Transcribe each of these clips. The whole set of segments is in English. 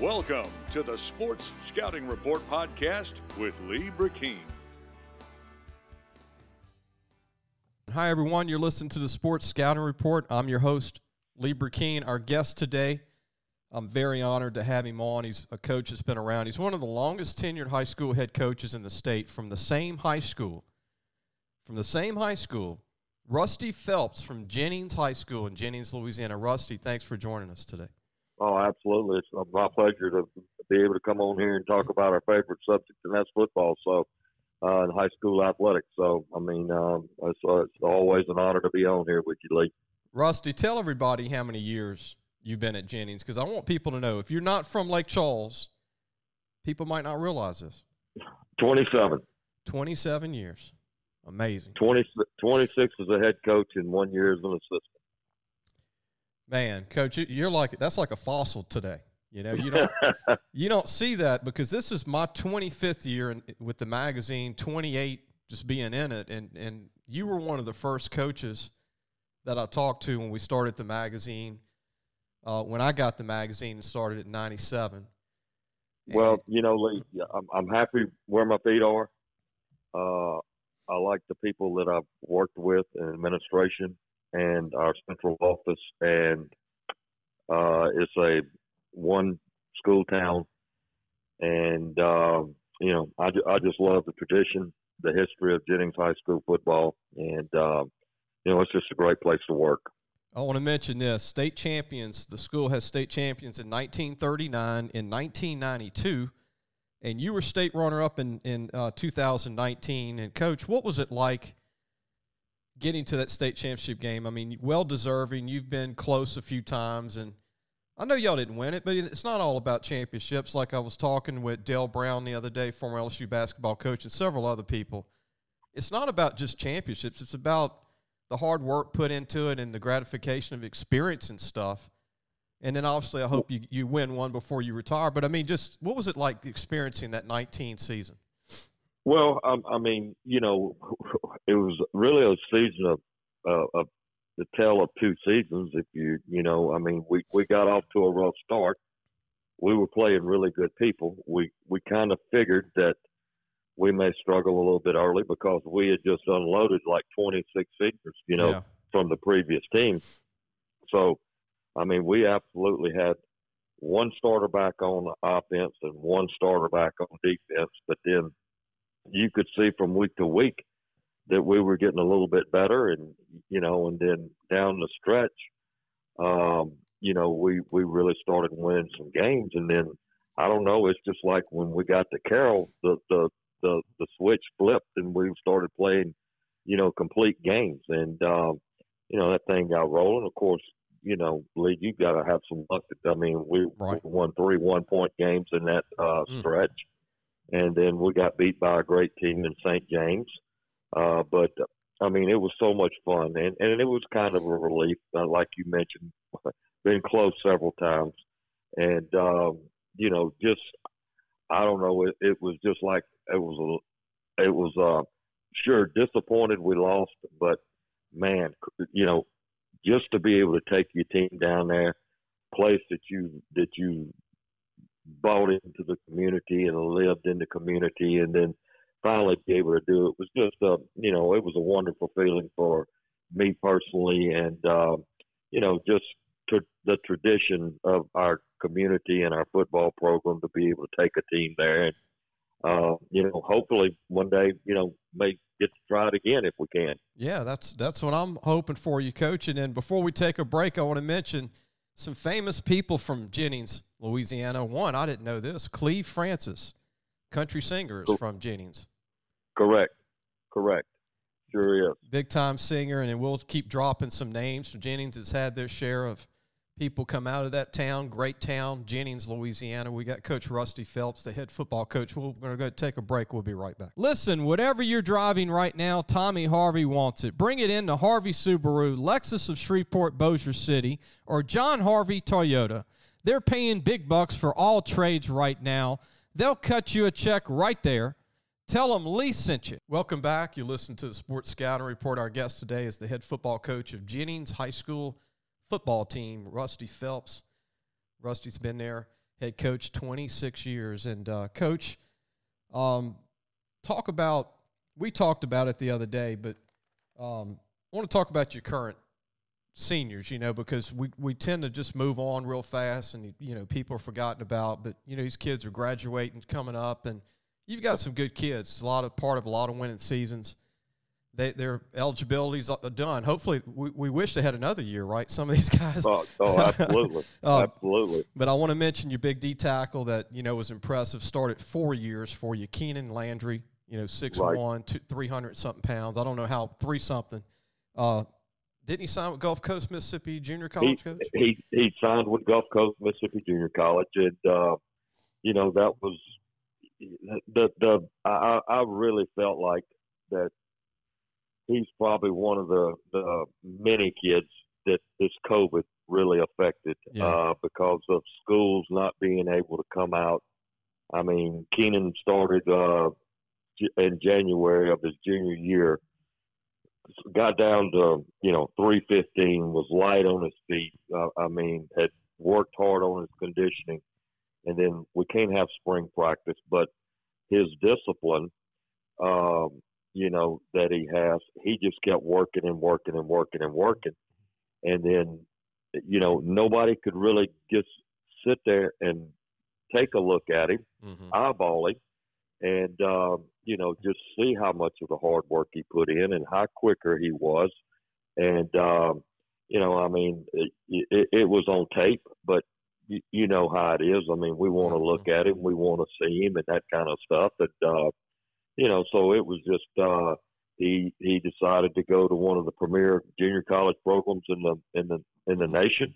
Welcome to the Sports Scouting Report podcast with Lee Burkeen. Hi, everyone. You're listening to the Sports Scouting Report. I'm your host, Lee Burkeen. Our guest today, I'm very honored to have him on. He's a coach that's been around. He's one of the longest tenured high school head coaches in the state from the same high school. Rusty Phelps from Jennings High School in Jennings, Louisiana. Rusty, thanks for joining us today. Oh, absolutely. It's my pleasure to be able to come on here and talk about our favorite subject, and that's football. So, in high school athletics. So, it's always an honor to be on here with you, Lee. Rusty, tell everybody how many years you've been at Jennings, because I want people to know. If you're not from Lake Charles, people might not realize this. 27. 27 years. Amazing. 26 as a head coach and 1 year as an assistant. Man, Coach, you're that's like a fossil today. You know, you don't see that, because this is my 25th year with the magazine, 28 just being in it, and you were one of the first coaches that I talked to when we started the magazine. When I got the magazine and started at 97. Well, Lee, I'm happy where my feet are. I like the people that I've worked with in administration and our central office, and it's a one school town, and I just love the tradition, the history of Jennings High School football, and it's just a great place to work. I want to mention this: state champions. The school has state champions in 1939, in 1992, and you were state runner-up in 2019. And Coach, what was it like getting to that state championship game? I mean, well-deserving. You've been close a few times, and I know y'all didn't win it, but it's not all about championships. Like I was talking with Dale Brown the other day, former LSU basketball coach, and several other people. It's not about just championships. It's about the hard work put into it and the gratification of experience and stuff. And then obviously I hope you win one before you retire. But, I mean, just what was it like experiencing that 19 season? Well, it was really a season of the tale of two seasons. We got off to a rough start. We were playing really good people. We kind of figured that we may struggle a little bit early because we had just unloaded like 26 seniors, from the previous team. So, we absolutely had one starter back on offense and one starter back on defense, but then you could see from week to week that we were getting a little bit better, and then down the stretch, we really started winning some games, and then I don't know, it's just like when we got to Carroll, the switch flipped and we started playing, complete games, and that thing got rolling. Of course, Lee, you got to have some luck. We won 3 1-point games in that stretch. And then we got beat by a great team in St. James. But it was so much fun. And it was kind of a relief, like you mentioned, been close several times. And, I don't know, it was just like, it was sure disappointed we lost, but man, just to be able to take your team down there, place that you bought into the community and lived in the community, and then finally be able to do it was just it was a wonderful feeling for me personally, and just the tradition of our community and our football program to be able to take a team there, and hopefully one day may get to try it again if we can. Yeah, that's what I'm hoping for you, Coach. And then before we take a break, I want to mention some famous people from Jennings, Louisiana. One, I didn't know this, Cleve Francis, country singer, is from Jennings. Correct. Sure is. Big-time singer, and then we'll keep dropping some names. Jennings has had their share of people come out of that town, great town, Jennings, Louisiana. We got Coach Rusty Phelps, the head football coach. We're going to go take a break. We'll be right back. Listen, whatever you're driving right now, Tommy Harvey wants it. Bring it in to Harvey Subaru, Lexus of Shreveport, Bossier City, or John Harvey Toyota. They're paying big bucks for all trades right now. They'll cut you a check right there. Tell them Lee sent you. Welcome back. You listen to the Sports Scouting Report. Our guest today is the head football coach of Jennings High School football team, Rusty Phelps. Rusty's been there head coach, 26 years. And, Coach, we talked about it the other day, but I want to talk about your current seniors, because we tend to just move on real fast and, people are forgotten about. But, these kids are graduating, coming up, and you've got some good kids, part of a lot of winning seasons. Their eligibility's done. Hopefully, we wish they had another year, right? Some of these guys. Oh, absolutely. Absolutely. But I want to mention your big D tackle that, was impressive. Started 4 years for you, Keenan Landry, 6'1", 300-something pounds. I don't know how, 3-something. Didn't he sign with Gulf Coast Mississippi Junior College, Coach? He signed with Gulf Coast Mississippi Junior College, and, that was I really felt like that he's probably one of the many kids that this COVID really affected because of schools not being able to come out. I mean, Keenan started in January of his junior year, got down to, 315, was light on his feet. Had worked hard on his conditioning. And then we can't have spring practice, but his discipline, that he has, he just kept working and working and working and working. And then, nobody could really just sit there and take a look at him, eyeball him, and, just see how much of the hard work he put in and how quicker he was. And, it was on tape, but you know how it is. I mean, we want to look at him, we want to see him and that kind of stuff. But, so it was just he decided to go to one of the premier junior college programs in the nation,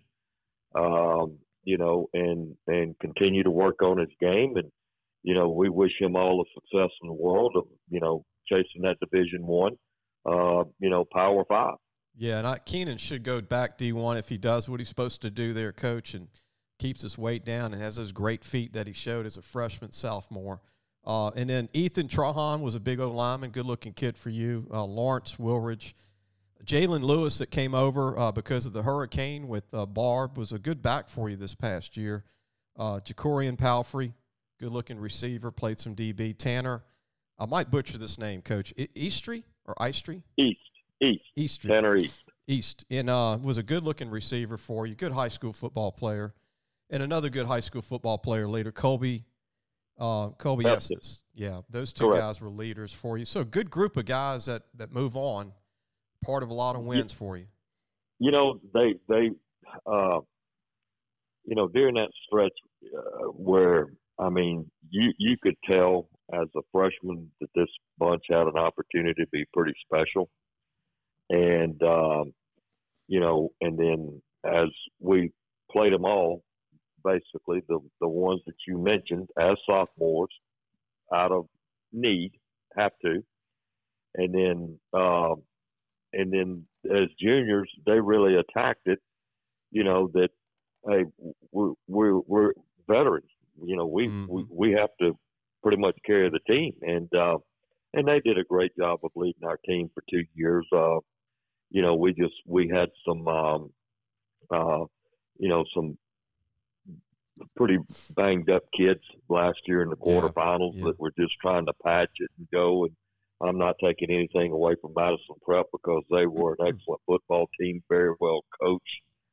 and continue to work on his game. And, we wish him all the success in the world of, chasing that Division I, Power 5. Yeah, and Keenan should go back D1 if he does what he's supposed to do there, Coach, and keeps his weight down and has those great feet that he showed as a freshman, sophomore. And then Ethan Trahan was a big old lineman, good-looking kid for you. Lawrence Wilridge. Jalen Lewis that came over because of the hurricane with Barb was a good back for you this past year. Jacorian Palfrey, good-looking receiver, played some DB. Tanner, I might butcher this name, Coach. Eastry or Eastry? East. Tanner East. East. And was a good-looking receiver for you, good high school football player. And another good high school football player later, Colby Estes. Yeah, those two guys were leaders for you. So good group of guys that move on, part of a lot of wins for you. They during that stretch where, you could tell as a freshman that this bunch had an opportunity to be pretty special. And, and then as we played them all, basically the ones that you mentioned as sophomores out of need have to. And then as juniors, they really attacked it, that, hey, we're veterans. We have to pretty much carry the team. And they did a great job of leading our team for 2 years. We had some pretty banged up kids last year in the quarterfinals that were just trying to patch it and go. And I'm not taking anything away from Madison Prep because they were an excellent football team, very well coached.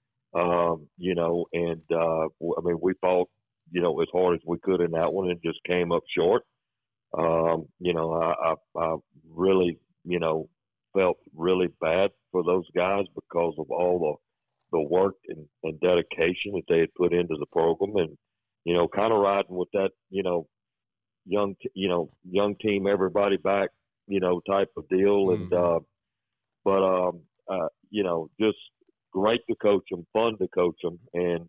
We fought, as hard as we could in that one and just came up short. I really, felt really bad for those guys because of all the work and dedication that they had put into the program, and kind of riding with that young team, everybody back type of deal. And just great to coach them, fun to coach them, and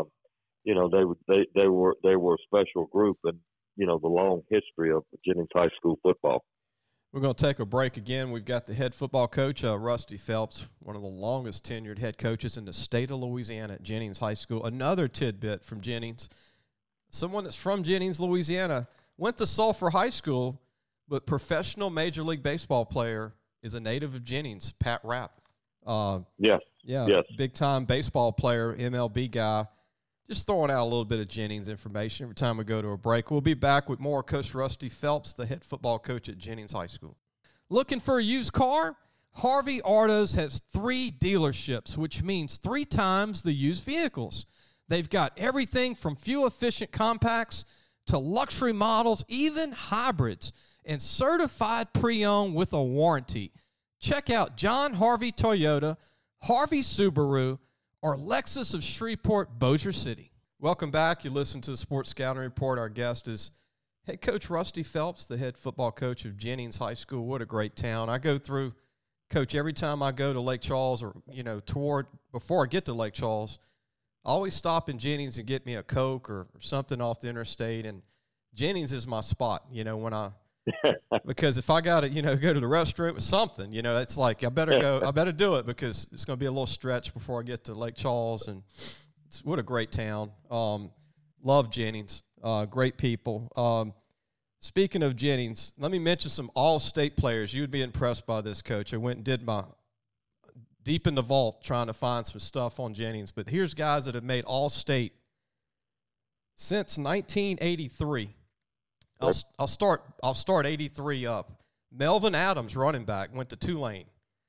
they were a special group, and the long history of Jennings High School football. We're going to take a break again. We've got the head football coach, Rusty Phelps, one of the longest tenured head coaches in the state of Louisiana at Jennings High School. Another tidbit from Jennings, someone that's from Jennings, Louisiana, went to Sulphur High School, but professional Major League Baseball player is a native of Jennings, Pat Rapp. Yes. Big-time baseball player, MLB guy. Just throwing out a little bit of Jennings information every time we go to a break. We'll be back with more Coach Rusty Phelps, the head football coach at Jennings High School. Looking for a used car? Harvey Autos has 3 dealerships, which means 3 times the used vehicles. They've got everything from fuel-efficient compacts to luxury models, even hybrids, and certified pre-owned with a warranty. Check out John Harvey Toyota, Harvey Subaru, or Lexus of Shreveport, Bossier City. Welcome back. You listen to the Sports Scouting Report. Our guest is head coach Rusty Phelps, the head football coach of Jennings High School. What a great town. I go through, Coach, every time I go to Lake Charles or, before I get to Lake Charles, I always stop in Jennings and get me a Coke or something off the interstate. And Jennings is my spot, when I because if I got to, go to the restroom or something, it's like I better do it because it's going to be a little stretch before I get to Lake Charles. And what a great town. Love Jennings. Great people. Speaking of Jennings, let me mention some all-state players. You would be impressed by this, Coach. I went and did my deep in the vault trying to find some stuff on Jennings. But here's guys that have made all-state since 1983. I'll start 83 up. Melvin Adams, running back, went to Tulane.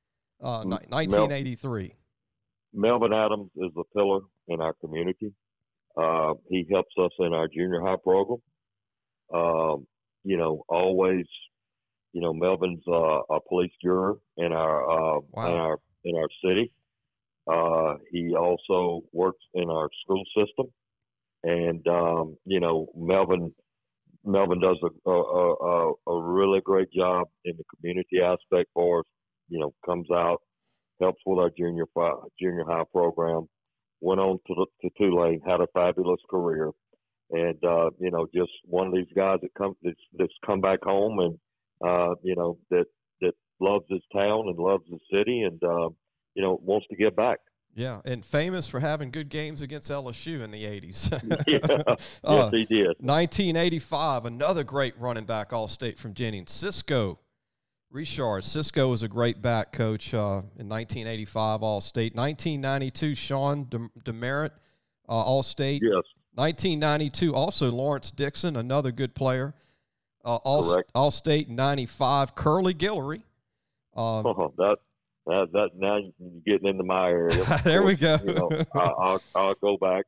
1983. Melvin Adams is a pillar in our community. He helps us in our junior high program. Always, Melvin's a police juror in our in our city. He also works in our school system, and Melvin does a really great job in the community aspect for us. Comes out, helps with our junior high program. Went on to Tulane, had a fabulous career, and just one of these guys that's come back home and that loves his town and loves the city and wants to give back. Yeah, and famous for having good games against LSU in the 80s. Yes, he did. 1985, another great running back All-State from Jennings. Cisco Richard. Cisco was a great back, Coach, in 1985 All-State. 1992, Sean Demerit, All-State. Yes. 1992, also Lawrence Dixon, another good player. All-State 95, Curly Guillory. That now you're getting into my area. There we go. I'll go back.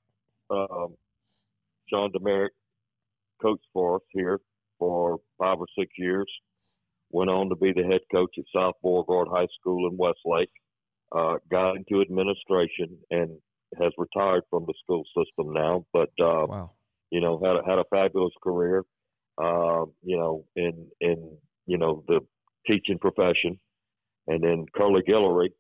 Sean Demerit coached for us here for 5 or 6 years. Went on to be the head coach at South Beauregard High School in Westlake. Got into administration and has retired from the school system now. But wow. Had a fabulous career. In the teaching profession. And then Curly Guillory,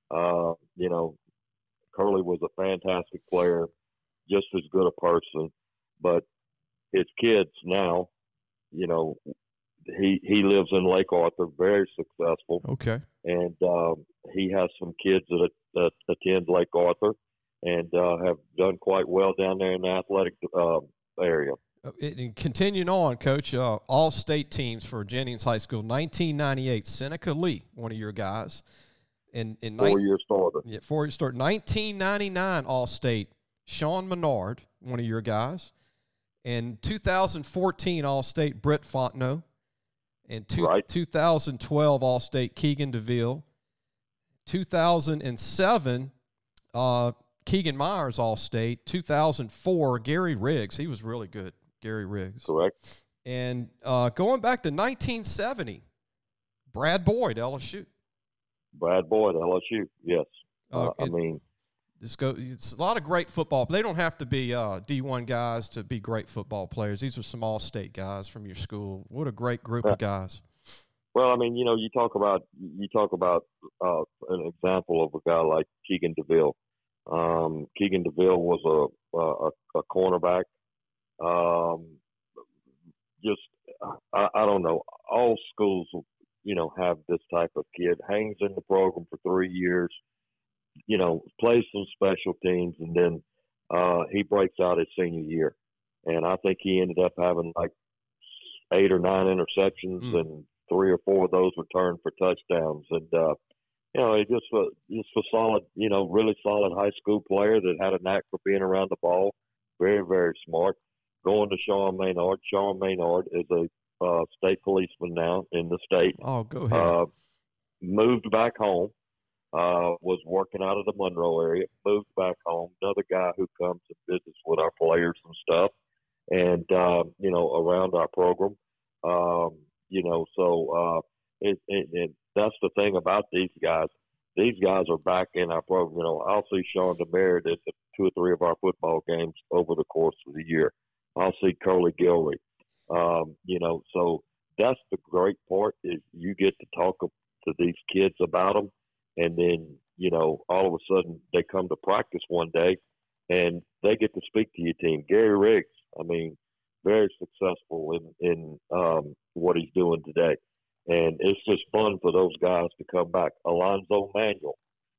Curly was a fantastic player, just as good a person. But his kids now, he lives in Lake Arthur, very successful. Okay. And he has some kids that attend Lake Arthur and have done quite well down there in the athletic area. And continuing on, Coach, all-state teams for Jennings High School, 1998, Seneca Lee, one of your guys. In 4-year starter. Yeah, 4-year starter. 1999 all-state, Sean Menard, one of your guys. In 2014 all-state, Britt Fontenot. In 2012 all-state, Keegan DeVille. 2007, Keegan Myers all-state. 2004, Gary Riggs. He was really good. Gary Riggs. Correct. And going back to 1970, Brad Boyd, LSU. Brad Boyd, LSU, yes. It's a lot of great football. They don't have to be D1 guys to be great football players. These are some all-state guys from your school. What a great group of guys. Well, you talk about an example of a guy like Keegan DeVille. Keegan DeVille was a cornerback. I don't know. All schools, have this type of kid. Hangs in the program for 3 years, plays some special teams, and then he breaks out his senior year. And I think he ended up having like 8 or 9 interceptions, and 3 or 4 of those returned for touchdowns. And he's just a solid, really solid high school player that had a knack for being around the ball. very, very smart. Going to Sean Maynard. Sean Maynard is a state policeman now in the state. Oh, go ahead. Moved back home. Was working out of the Monroe area. Moved back home. Another guy who comes and visits with our players and stuff, and around our program. And that's the thing about these guys. These guys are back in our program. I'll see Sean DeMerit at 2 or 3 of our football games over the course of the year. I'll see Curly Gilry. So that's the great part is you get to talk to these kids about them, and then all of a sudden they come to practice one day, and they get to speak to your team. Gary Riggs, very successful in what he's doing today. And it's just fun for those guys to come back. Alonzo Manuel,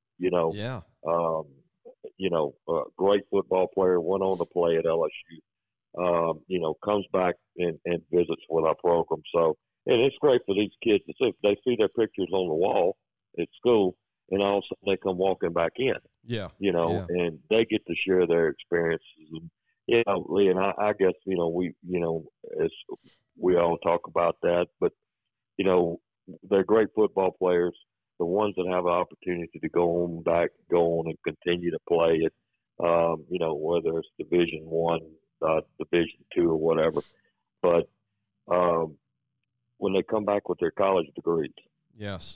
great football player, went on to play at LSU, comes back and visits with our program. So, and it's great for these kids to see. They see their pictures on the wall at school, and all of a sudden they come walking back in. Yeah. And they get to share their experiences. And, Lee, and I guess, as we all talk about that, but they're great football players. The ones that have an opportunity to go on and continue to play it, whether it's Division I, Division II, or whatever. But when they come back with their college degrees, yes,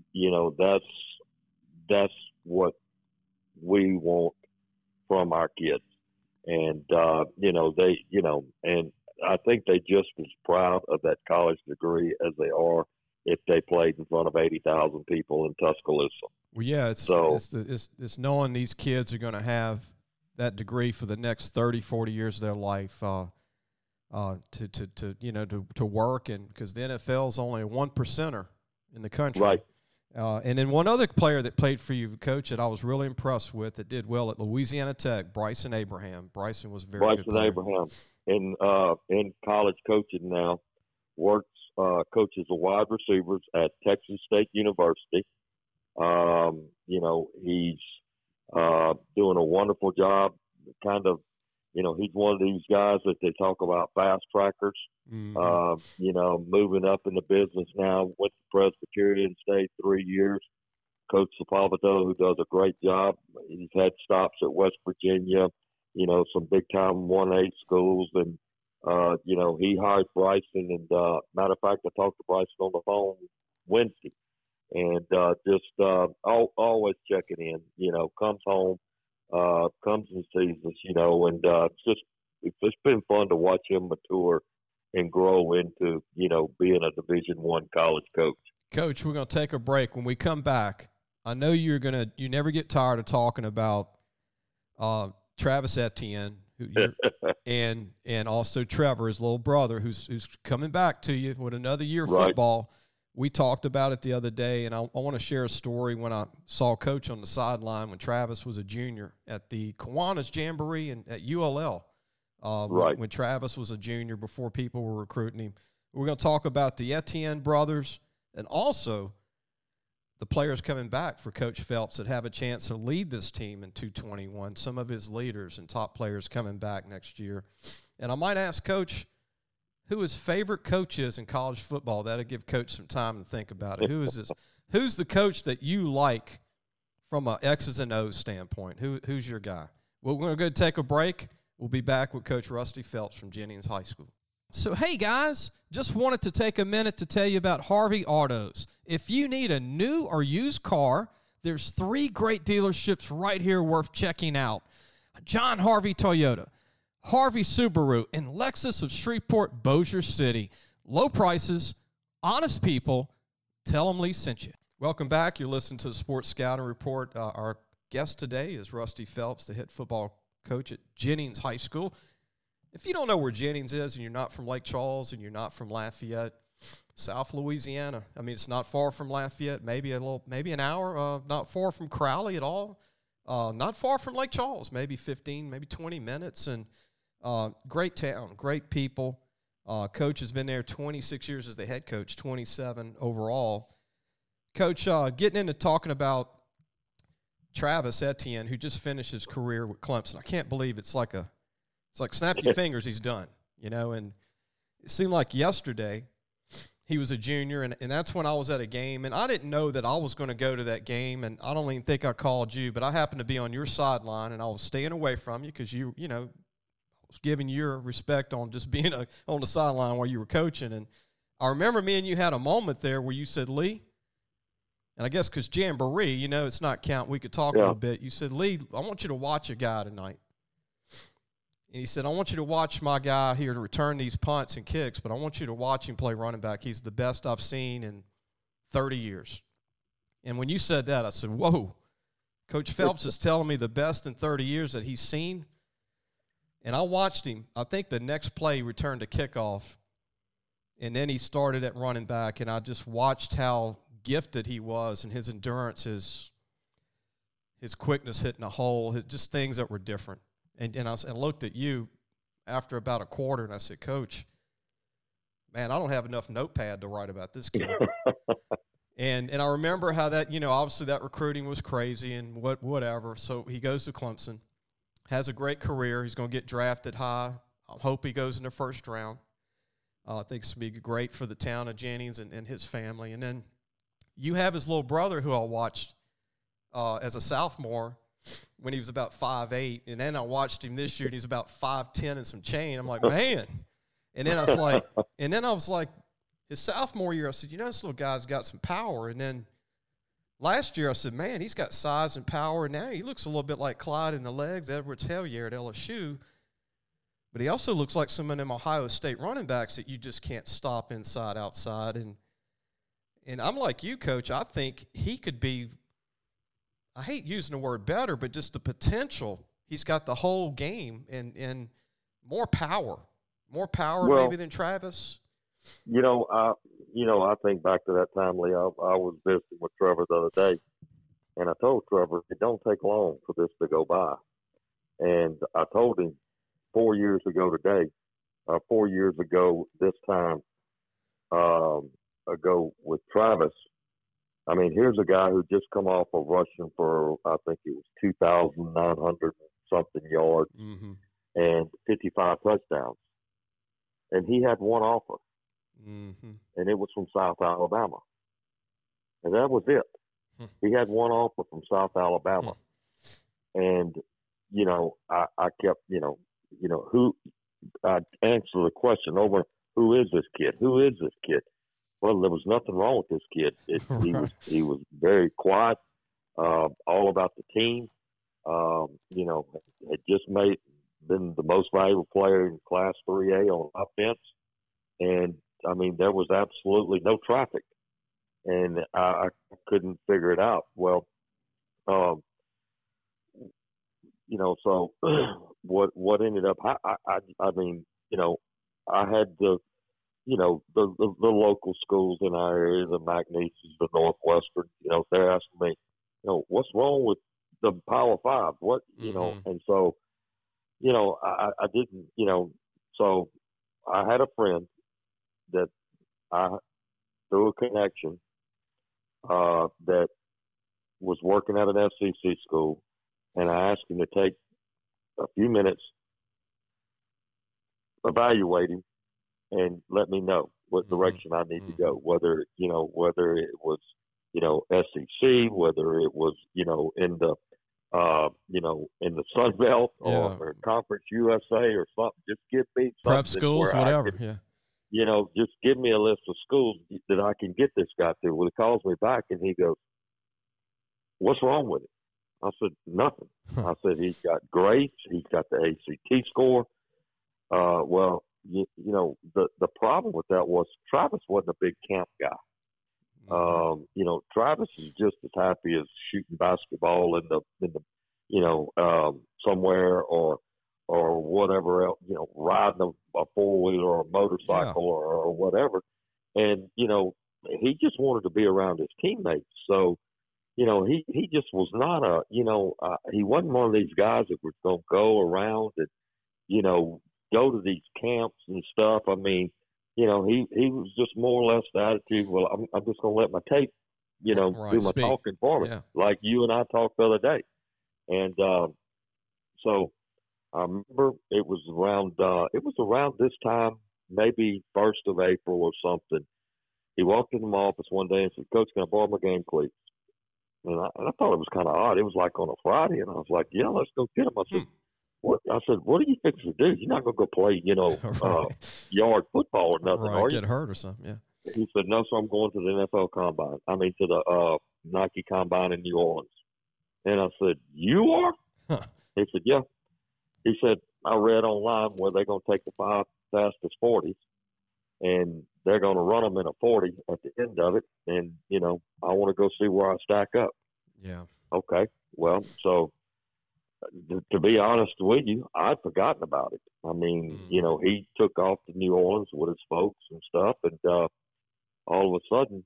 that's what we want from our kids, and and I think they just as proud of that college degree as they are if they played in front of 80,000 people in Tuscaloosa. Well, yeah, it's knowing these kids are going to have that degree for the next 30, 40 years of their life to work, and because the NFL is only a 1%er in the country. Right. And then one other player that played for you, Coach, that I was really impressed with, that did well at Louisiana Tech, Bryson Abraham. Bryson was very good player. Abraham, in college coaching now, coaches the wide receivers at Texas State University. He's doing a wonderful job. He's one of these guys that they talk about fast trackers. Mm-hmm. Moving up in the business now. Went to Presbyterian State 3 years. Coach Sapavito, who does a great job. He's had stops at West Virginia, some big time 1A schools, and he hired Bryson. And matter of fact, I talked to Bryson on the phone Wednesday, and always checking in. Comes home, comes and sees us, and it's just been fun to watch him mature and grow into, being a Division I college coach. Coach, we're going to take a break. When we come back, I know you never get tired of talking about Travis Etienne, and also Trevor, his little brother, who's coming back to you with another year of football. We talked about it the other day, and I want to share a story when I saw Coach on the sideline when Travis was a junior at the Kiwanis Jamboree at ULL. When Travis was a junior before people were recruiting him. We're going to talk about the Etienne brothers and also the players coming back for Coach Phelps that have a chance to lead this team in 221, some of his leaders and top players coming back next year. And I might ask Coach who his favorite coach is in college football. That'll give Coach some time to think about it. Who's the coach that you like from a X's and O's standpoint? Who's your guy? Well, we're going to go take a break. We'll be back with Coach Rusty Phelps from Jennings High School. So, hey, guys, just wanted to take a minute to tell you about Harvey Autos. If you need a new or used car, there's 3 great dealerships right here worth checking out. John Harvey Toyota, Harvey Subaru, and Lexus of Shreveport, Bossier City. Low prices, honest people. Tell them Lee sent you. Welcome back. You're listening to the Sports Scouting Report. Our guest today is Rusty Phelps, the head football coach at Jennings High School. If you don't know where Jennings is and you're not from Lake Charles and you're not from Lafayette, South Louisiana. I mean, it's not far from Lafayette, maybe an hour, not far from Crowley at all, not far from Lake Charles, maybe 15, maybe 20 minutes, and great town, great people. Coach has been there 26 years as the head coach, 27 overall. Coach, getting into talking about Travis Etienne, who just finished his career with Clemson. I can't believe it's like a It's like snap your fingers, he's done, you know. And it seemed like yesterday he was a junior, and that's when I was at a game, and I didn't know that I was going to go to that game, and I don't even think I called you, but I happened to be on your sideline, and I was staying away from you because you know, I was giving you your respect on just being on the sideline while you were coaching. And I remember me and you had a moment there where you said, Lee, and I guess because Jamboree, you know, it's not count. We could talk a little bit. You said, Lee, I want you to watch a guy tonight. And he said, I want you to watch my guy here to return these punts and kicks, but I want you to watch him play running back. He's the best I've seen in 30 years. And when you said that, I said, whoa, Coach Phelps is telling me the best in 30 years that he's seen. And I watched him. I think the next play he returned a kickoff, and then he started at running back, and I just watched how gifted he was and his endurance, his quickness hitting a hole, just things that were different. And I looked at you after about a quarter, and I said, Coach, man, I don't have enough notepad to write about this kid. and I remember how that, you know, obviously that recruiting was crazy and whatever. So he goes to Clemson, has a great career. He's going to get drafted high. I hope he goes in the first round. I think it's going to be great for the town of Jennings and his family. And then you have his little brother who I watched as a sophomore when he was about 5'8", and then I watched him this year, and he's about 5'10" and some change. I'm like, man. And then I was like, his sophomore year, I said, you know, this little guy's got some power. And then last year, I said, man, he's got size and power. And now he looks a little bit like Clyde in the legs, Edwards Hellier at LSU. But he also looks like some of them Ohio State running backs that you just can't stop inside, outside. And I'm like you, Coach. I think he could be, I hate using the word better, but just the potential. He's got the whole game and more power maybe than Travis. You know, I think back to that time, Lee. I was visiting with Trevor the other day, and I told Trevor it don't take long for this to go by. And I told him 4 years ago today, 4 years ago this time ago with Travis. I mean, here's a guy who just come off of rushing for, I think it was 2,900 something yards and 55 touchdowns. And he had one offer, and it was from South Alabama. And that was it. He had one offer from South Alabama. And, you know, I kept, who I answered the question over, who is this kid? Who is this kid? Well, there was nothing wrong with this kid. He was very quiet, all about the team. Had just been the most valuable player in Class 3A on offense, and I mean there was absolutely no traffic, and I couldn't figure it out. Well, so what ended up? I mean, I had the local schools in our area, the McNeese's, the Northwestern, they're asking me, what's wrong with the Power Five? What, and so, I didn't, so I had a friend that through a connection, that was working at an SEC school, and I asked him to take a few minutes, evaluate him, and let me know what direction I need to go, whether it was, SEC, whether it was, in the, in the Sun Belt or Conference USA or something. Just give me something. Prep schools, whatever. Just give me a list of schools that I can get this guy to. Well, he calls me back and he goes, "What's wrong with it?" I said, "Nothing." I said, "He's got grades. He's got the ACT score." Well, the problem with that was Travis wasn't a big camp guy. Travis is just as happy as shooting basketball in the somewhere or whatever else, riding a four-wheeler or a motorcycle or whatever. And, he just wanted to be around his teammates. So, he just was not he wasn't one of these guys that was going to go around and, go to these camps and stuff. I mean, he was just more or less the attitude, well, I'm just going to let my tape, do my talking for me, like you and I talked the other day. And so I remember it was around this time, maybe 1st of April or something. He walked in my office one day and said, "Coach, can I borrow my game cleats?" And I thought it was kind of odd. It was like on a Friday, and I was like, "Yeah, let's go get them." I said, "What?" I said, "What are you fixing to do? You're not going to go play, Right. yard football or nothing, Right. are you?" Get hurt or something. Yeah. He said, "No, sir, I'm going to the NFL Combine. I mean, to the Nike Combine in New Orleans." And I said, "You are?" Huh. He said, "Yeah." He said, "I read online where they're going to take the 5 fastest 40s, and they're going to run them in a 40 at the end of it. And, I want to go see where I stack up." Yeah. Okay. Well, so to be honest with you, I'd forgotten about it. I mean, he took off to New Orleans with his folks and stuff. And all of a sudden,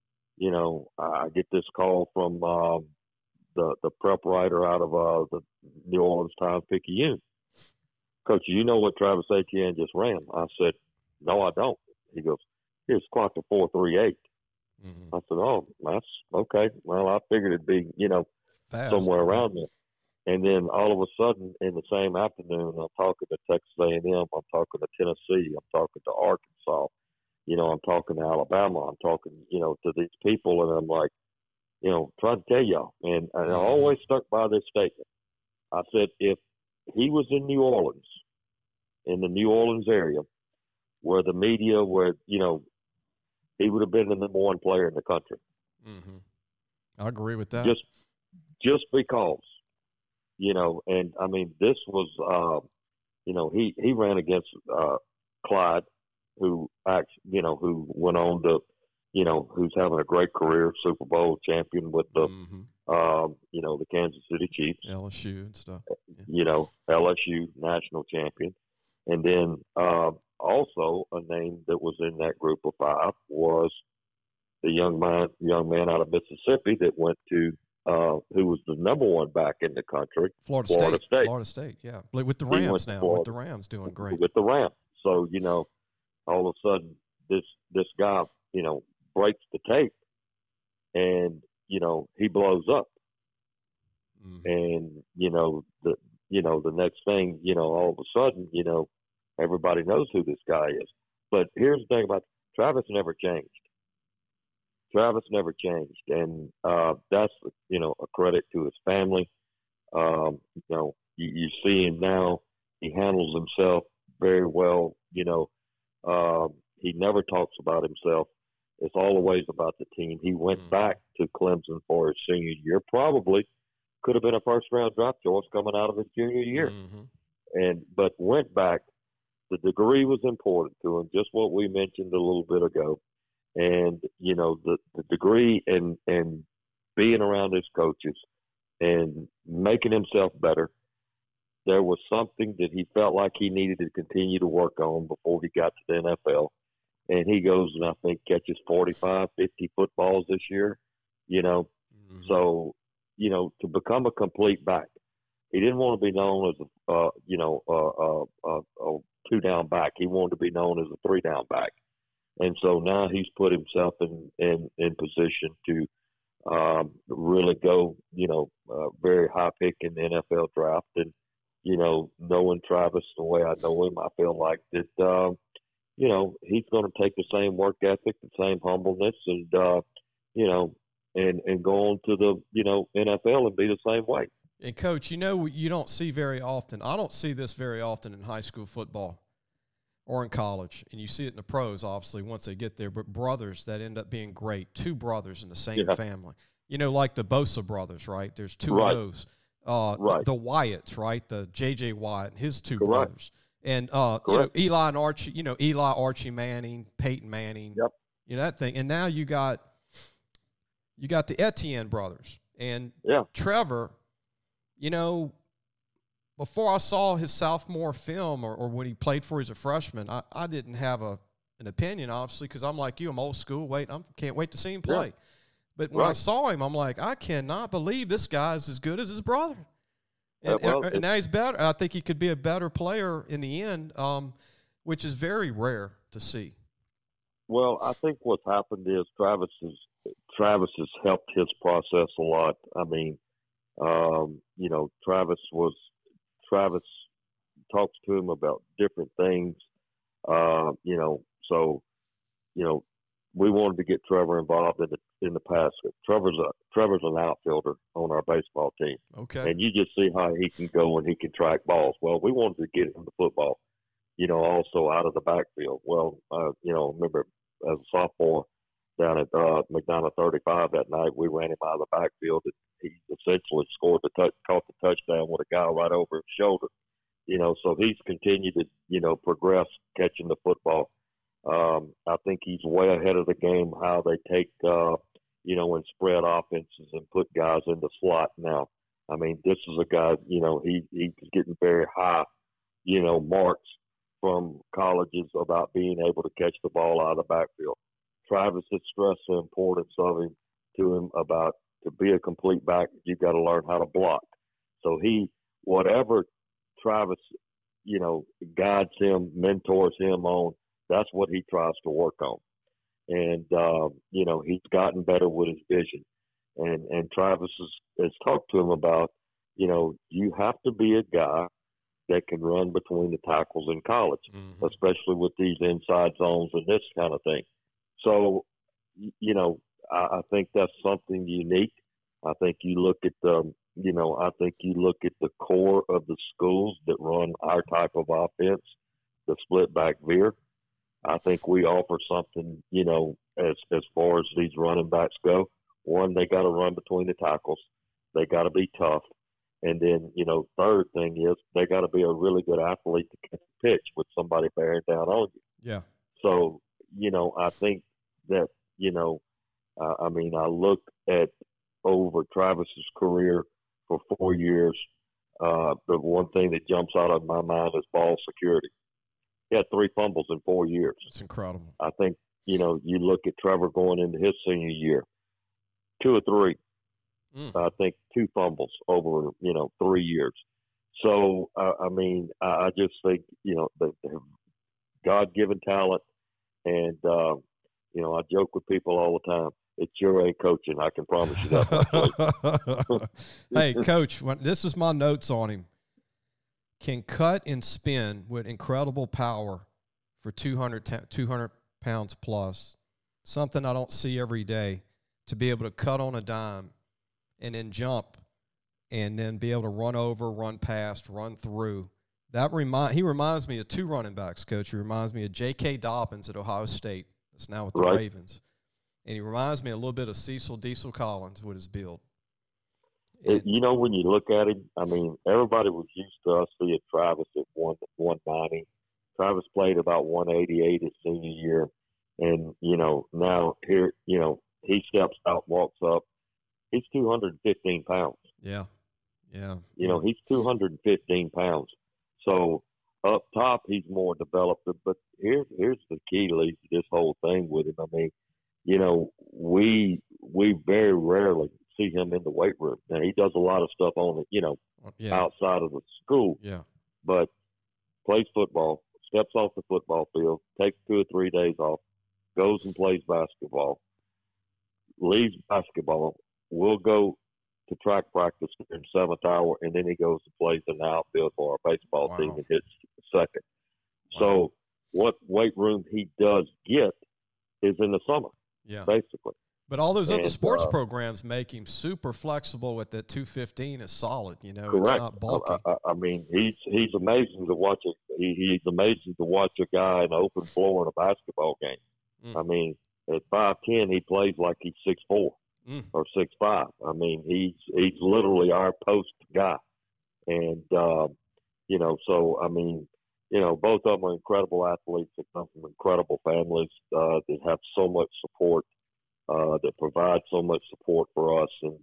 I get this call from the prep writer out of the New Orleans Times-Picayune. "Coach, you know what Travis Etienne just ran?" I said, "No, I don't." He goes, "Here's clocked a 4.38." I said, "Oh, that's okay. Well, I figured it'd be, Fast. somewhere around there." And then all of a sudden, in the same afternoon, I'm talking to Texas A&M, I'm talking to Tennessee, I'm talking to Arkansas, I'm talking to Alabama, I'm talking, to these people, and I'm like, trying to tell y'all. And I always stuck by this statement. I said, if he was in New Orleans, in the New Orleans area, where the media, he would have been the number one player in the country. I agree with that. Just because, and I mean, this was, he ran against Clyde, who actually, who went on to, who's having a great career, Super Bowl champion with the, the Kansas City Chiefs, LSU and stuff. LSU national champion, and then also a name that was in that group of 5 was the young man out of Mississippi that went to who was the number one back in the country, Florida State. Yeah, with the Rams now. With the Rams doing great. With the Rams. So all of a sudden this guy breaks the tape, and he blows up, and the next thing all of a sudden everybody knows who this guy is. But here's the thing about Travis: never changed. Travis never changed, and that's a credit to his family. You see him now; he handles himself very well. He never talks about himself. It's always about the team. He went back to Clemson for his senior year. Probably could have been a first-round draft choice coming out of his junior year, but went back. The degree was important to him, just what we mentioned a little bit ago. And, the degree and being around his coaches and making himself better, there was something that he felt like he needed to continue to work on before he got to the NFL. And he goes and I think catches 45, 50 footballs this year, So, to become a complete back, he didn't want to be known as a 2-down back. He wanted to be known as a 3-down back. And so now he's put himself in position to really go, very high pick in the NFL draft. And, knowing Travis the way I know him, I feel like that, he's going to take the same work ethic, the same humbleness, and, and go on to the, NFL and be the same way. And, Coach, you don't see very often. I don't see this very often in high school football or in college, and you see it in the pros, obviously, once they get there, but brothers that end up being great, 2 brothers in the same family. Like the Bosa brothers, right? There's 2 of those. The Wyatts, right? The J.J. Wyatt and his 2 brothers. And, Eli and Archie, Eli, Archie Manning, Peyton Manning, that thing. And now you got the Etienne brothers. And Trevor, before I saw his sophomore film or when he played for as a freshman, I didn't have an opinion, obviously, because I'm like you. I'm old school. Can't wait to see him play. Yeah. But when I saw him, I'm like, I cannot believe this guy is as good as his brother. And now he's better. I think he could be a better player in the end, which is very rare to see. Well, I think what's happened is Travis has helped his process a lot. I mean, Travis talks to him about different things. So we wanted to get Trevor involved in the past. Trevor's an outfielder on our baseball team. Okay. And you just see how he can go and he can track balls. Well, we wanted to get him to football, also out of the backfield. Well, remember as a sophomore down at McDonough 35 that night, we ran him out of the backfield. And he essentially caught the touchdown with a guy right over his shoulder. So he's continued to, progress catching the football. I think he's way ahead of the game how they take, and spread offenses and put guys in the slot now. I mean, this is a guy, he's getting very high, marks from colleges about being able to catch the ball out of the backfield. Travis has stressed the importance of him to him about to be a complete back, you've got to learn how to block. So whatever Travis, guides him, mentors him on, that's what he tries to work on. And, he's gotten better with his vision. And Travis has talked to him about, you have to be a guy that can run between the tackles in college, especially with these inside zones and this kind of thing. So, I think that's something unique. I think you look at the core of the schools that run our type of offense, the split back veer. I think we offer something, as far as these running backs go. One, they got to run between the tackles. They got to be tough. And then, third thing is they got to be a really good athlete to catch a pitch with somebody bearing down on you. Yeah. So, I think that, I looked at over Travis's career for 4 years. The one thing that jumps out of my mind is ball security. He had 3 fumbles in 4 years. That's incredible. I think, you look at Trevor going into his senior year, 2 or 3. I think 2 fumbles over, 3 years. So, I just think, the God-given talent. And, I joke with people all the time. It's your A coaching. I can promise you that. Hey, Coach, this is my notes on him. Can cut and spin with incredible power for 200 pounds plus. Something I don't see every day, to be able to cut on a dime and then jump and then be able to run over, run past, run through. He reminds me of 2 running backs, Coach. He reminds me of J.K. Dobbins at Ohio State. That's now with the Ravens. And he reminds me a little bit of Cecil Diesel Collins with his build. When you look at him, everybody was used to us seeing Travis at 190. Travis played about 188 his senior year. And, now here, he steps out, walks up. He's 215 pounds. Yeah. Yeah. He's 215 pounds. So up top, he's more developed. But here's the key, Lee, to this whole thing with him. We very rarely see him in the weight room. Now, he does a lot of stuff on it, outside of the school. Yeah. But plays football, steps off the football field, takes 2 or 3 days off, goes and plays basketball, leaves basketball, will go to track practice in 7th hour, and then he goes and plays in the outfield for our baseball team and hits second. Wow. So what weight room he does get is in the summer, basically. But all those other sports programs make him super flexible with that 215 is solid. Correct. It's not bulky. He's amazing to watch. He's amazing to watch a guy in an open floor in a basketball game. At 5'10", he plays like he's 6'4". Or 6'5". He's literally our post guy, and both of them are incredible athletes that come from incredible families that have so much support, that provide so much support for us, and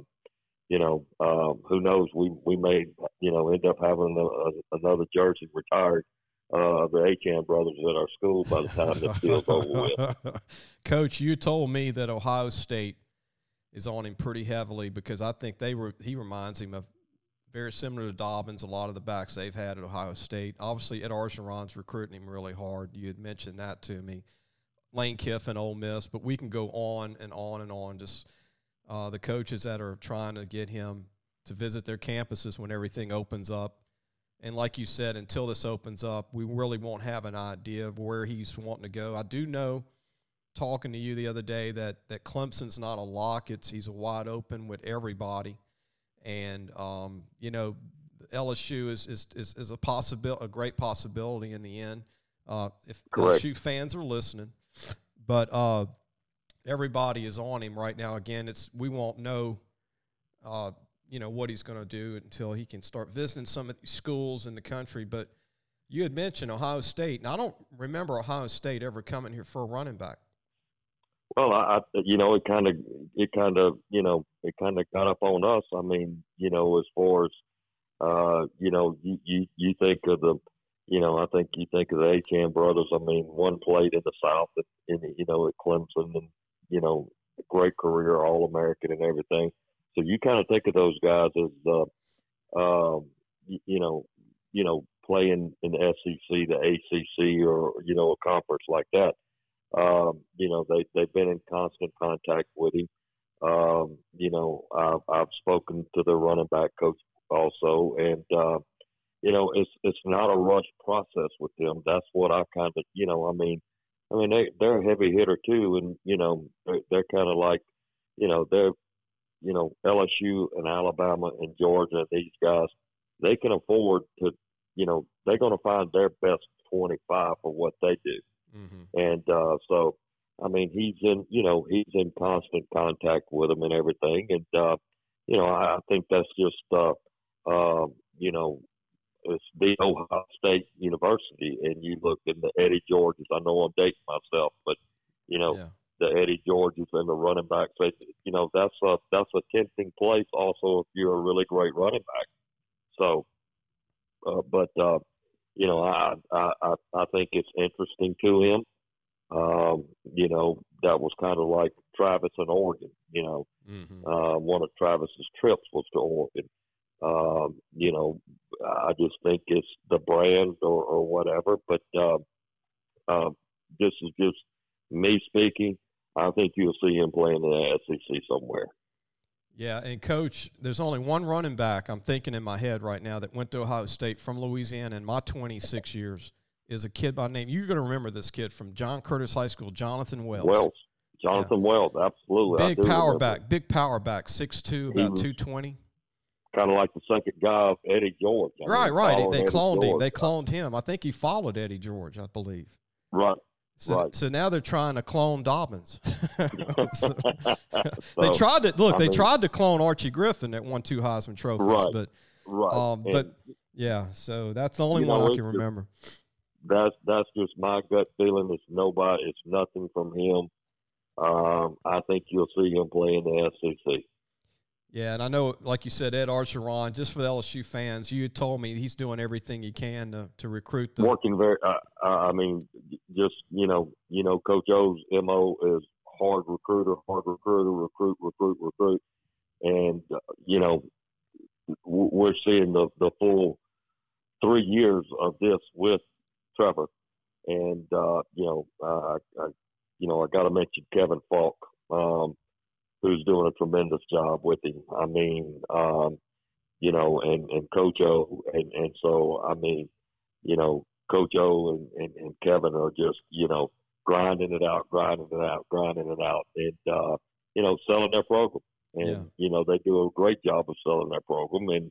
who knows, we may end up having another jersey retired of the Achane brothers at our school by the time this deal's over with. Coach, you told me that Ohio State is on him pretty heavily because I think he reminds him of very similar to Dobbins, a lot of the backs they've had at Ohio State. Obviously, Ed Orgeron's recruiting him really hard. You had mentioned that to me. Lane Kiffin, Ole Miss, but we can go on and on and on. Just the coaches that are trying to get him to visit their campuses when everything opens up. And like you said, until this opens up, we really won't have an idea of where he's wanting to go. I do know, talking to you the other day, that Clemson's not a lock. He's a wide open with everybody. And, LSU is a great possibility in the end. If Correct. LSU fans are listening. But everybody is on him right now. Again, we won't know what he's going to do until he can start visiting some of these schools in the country. But you had mentioned Ohio State, and I don't remember Ohio State ever coming here for a running back. Well, it kind of got up on us. I mean, as far as, you think of the, I think you think of the Achane brothers. I mean, one played in the South, at Clemson, and great career, All-American, and everything. So you kind of think of those guys as, playing in the SEC, the ACC, or a conference like that. They've been in constant contact with him. I've spoken to the running back coach also, and it's not a rush process with them. That's what I kind of, they're a heavy hitter too, and they're kind of like, they're LSU and Alabama and Georgia. These guys, they can afford to, they're going to find their best 25 for what they do. Mm-hmm. And so, I mean, he's in constant contact with them and everything. And I think that's just it's the Ohio State University, and you look in the Eddie Georges. I know I'm dating myself, but the Eddie Georges and the running backs. That's a tempting place. Also, if you're a really great running back. So, I think it's interesting to him. That was kind of like Travis in Oregon. Mm-hmm. One of Travis's trips was to Oregon. I just think it's the brand or whatever. But this is just me speaking. I think you'll see him playing in the SEC somewhere. Yeah, and Coach, there's only one running back I'm thinking in my head right now that went to Ohio State from Louisiana in my 26 years is a kid by name. You're going to remember this kid from John Curtis High School, Jonathan Wells. Jonathan Wells, absolutely. Big power back, 6'2", about 220. Kind of like the second guy of Eddie George. Right. They cloned him. They cloned him. I think he followed Eddie George, I believe. Right. So now they're trying to clone Dobbins. They tried to clone Archie Griffin that won 2 Heisman trophies, so that's the only one I can remember. That's just my gut feeling. It's nothing from him. I think you'll see him play in the SEC. Yeah, and I know, like you said, Ed Archeron, just for the LSU fans, you told me he's doing everything he can to recruit them. Working very, Coach O's MO is hard recruiter, recruit. And, we're seeing the full 3 years of this with Trevor. And, I got to mention Kevin Falk. Who's doing a tremendous job with him. I mean, and Coach O. And so, I mean, Coach O and Kevin are just, grinding it out. And, selling their program. And, they do a great job of selling their program. And,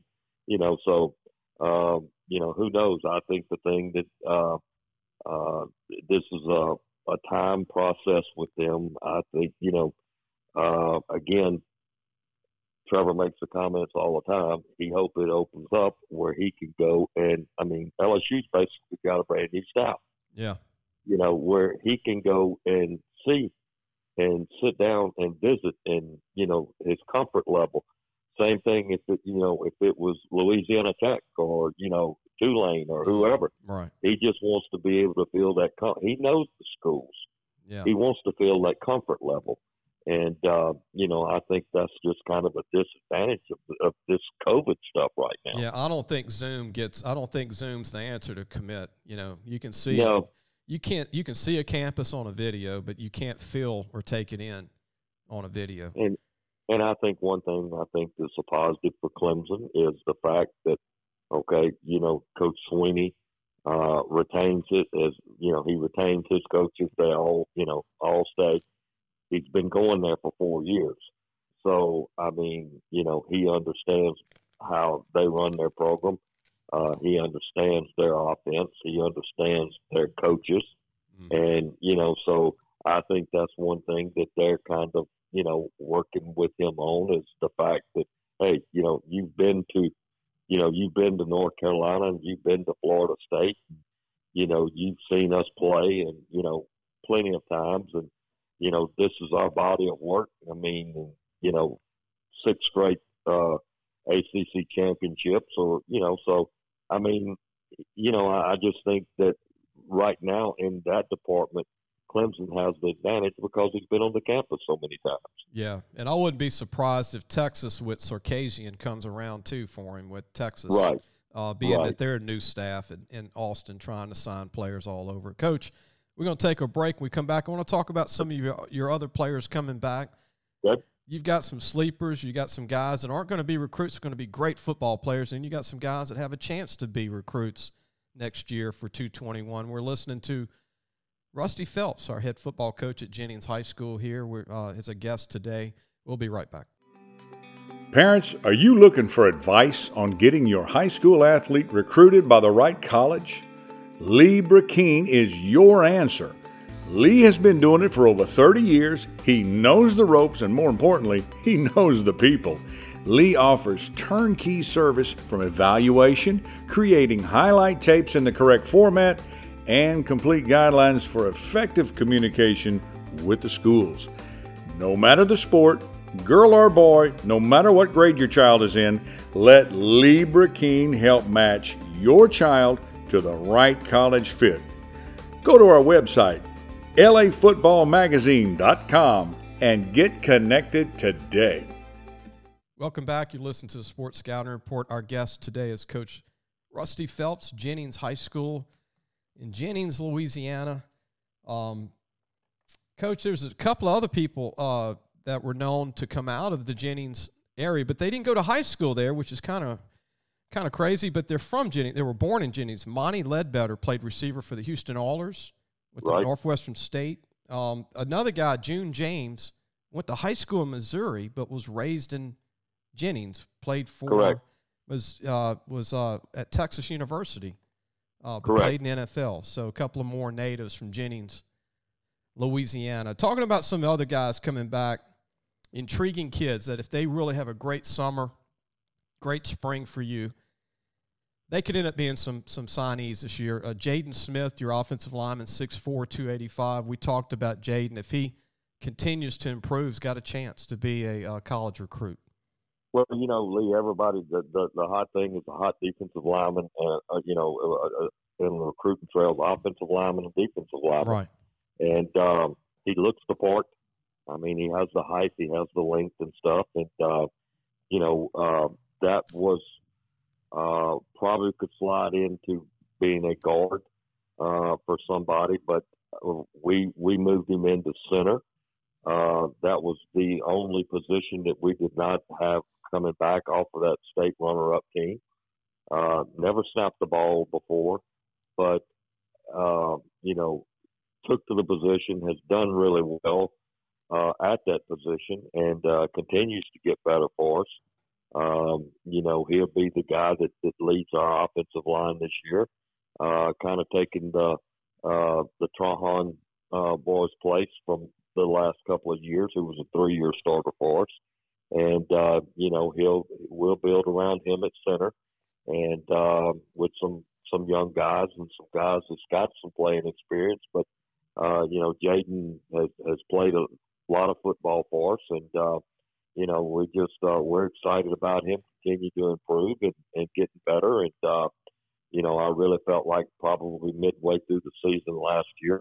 who knows? I think the thing that this is a time process with them. I think, again, Trevor makes the comments all the time. He hopes it opens up where he can go. And, I mean, LSU's basically got a brand new staff. Yeah. Where he can go and see and sit down and visit and, his comfort level. Same thing if it was Louisiana Tech or, Tulane or whoever. Right. He just wants to be able to feel that. He knows the schools. Yeah. He wants to feel that comfort level. And, I think that's just kind of a disadvantage of this COVID stuff right now. Yeah, I don't think Zoom's the answer to commit. You can see you can see a campus on a video, but you can't feel or take it in on a video. And I think one thing I think is a positive for Clemson is the fact that Okay, Coach Sweeney retains it as he retains his coaches. They all stay. He's been going there for 4 years, so I mean, he understands how they run their program. He understands their offense. He understands their coaches, and so I think that's one thing that they're kind of working with him on is the fact that hey, you've been to North Carolina and you've been to Florida State. You've seen us play and, plenty of times. And, this is our body of work. I mean, you know, 6 straight ACC championships so, I mean, I just think that right now in that department, Clemson has the advantage because he's been on the campus so many times. Yeah, and I wouldn't be surprised if Texas with Sarkisian comes around too for him with Texas. Right. Being that they're a new staff in Austin trying to sign players all over. Coach, we're going to take a break. When we come back, I want to talk about some of your other players coming back. Good. You've got some sleepers. You got some guys that aren't going to be recruits. They're going to be great football players. And you got some guys that have a chance to be recruits next year for 221. We're listening to Rusty Phelps, our head football coach at Jennings High School here. As a guest today. We'll be right back. Parents, are you looking for advice on getting your high school athlete recruited by the right college? Lee Brakeen is your answer. Lee has been doing it for over 30 years. He knows the ropes, and more importantly, he knows the people. Lee offers turnkey service from evaluation, creating highlight tapes in the correct format, and complete guidelines for effective communication with the schools. No matter the sport, girl or boy, no matter what grade your child is in, let Lee Brakeen help match your child to the right college fit. Go to our website, lafootballmagazine.com, and get connected today. Welcome back. You listen to the Sports Scouting Report. Our guest today is Coach Rusty Phelps, Jennings High School in Jennings, Louisiana. Coach, there's a couple of other people that were known to come out of the Jennings area, but they didn't go to high school there, which is kind of crazy, but they're from Jennings. They were born in Jennings. Monty Ledbetter played receiver for the Houston Oilers with the Northwestern State. Another guy, June James, went to high school in Missouri, but was raised in Jennings, played for, was at Texas University, but played in the NFL. So a couple of more natives from Jennings, Louisiana. Talking about some other guys coming back, intriguing kids that if they really have a great summer, great spring for you, they could end up being some signees this year. Jaden Smith, your offensive lineman, 6'4", 285. We talked about Jaden. If he continues to improve, he's got a chance to be a college recruit. Well, Lee, everybody, the hot thing is the hot defensive lineman, in the recruiting trails, offensive lineman and defensive lineman. Right. And he looks the part. I mean, he has the height, he has the length and stuff. And, that was probably could slide into being a guard for somebody. But we moved him into center. That was the only position that we did not have coming back off of that state runner-up team. Never snapped the ball before, but, took to the position, has done really well at that position, and continues to get better for us. He'll be the guy that leads our offensive line this year, kind of taking the Trahan boy's place from the last couple of years, who was a 3-year starter for us. And, we'll build around him at center and with some young guys and some guys that's got some playing experience. But, Jaden has played a lot of football for us. And, we're excited about him continue to improve and getting better. And, I really felt like probably midway through the season last year,